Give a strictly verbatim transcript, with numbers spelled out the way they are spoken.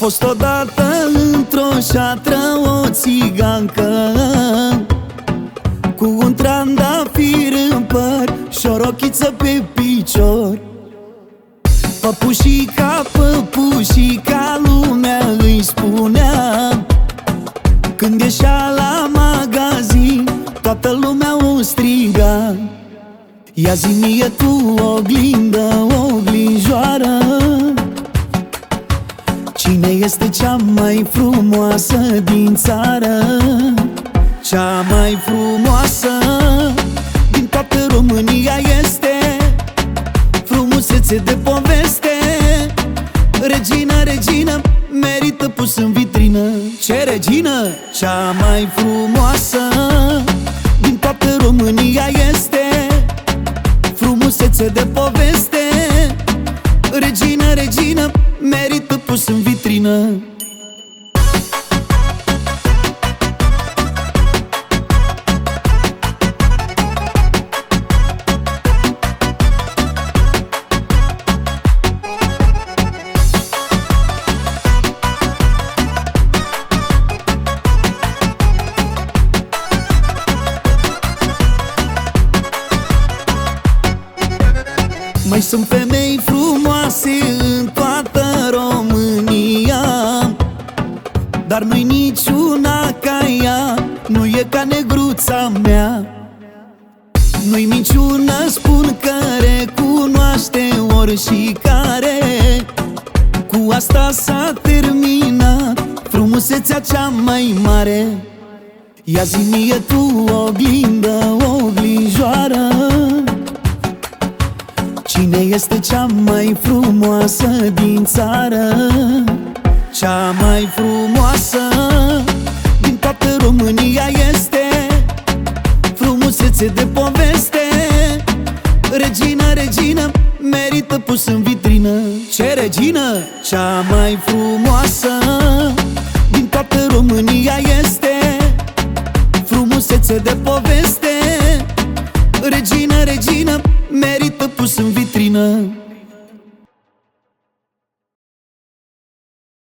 fost odată într-o șatră o țigancă, cu un trandafir în păr și o rochiță pe picior. Păpușica, păpușica, lumea îi spunea, când ieșea la magazin, toată lumea o striga: ia zi mie tu, oglindă, oglinjoară, cine este cea mai frumoasă din țară? Cea mai frumoasă din toată România este frumusețe de poveste. Regina, regină, merită pus în vitrină. Ce regină? Cea mai frumoasă din toată România este frumusețe de poveste. Regina, regină, merită pus în vitrină. Mai sunt femei frumoase în toată România, dar nu-i niciuna ca ea, nu e ca negruța mea. Nu-i minciună, spun că recunoaște oricare, cu asta s-a terminat frumusețea cea mai mare. Ia zi mie tu, oglindă, oglinjoară, cine este cea mai frumoasă din țară? Cea mai frumoasă din toată România este frumusețe de poveste. Regina, regină, merită pus în vitrină. Ce regină? Cea mai frumoasă din toată România este frumusețe de poveste.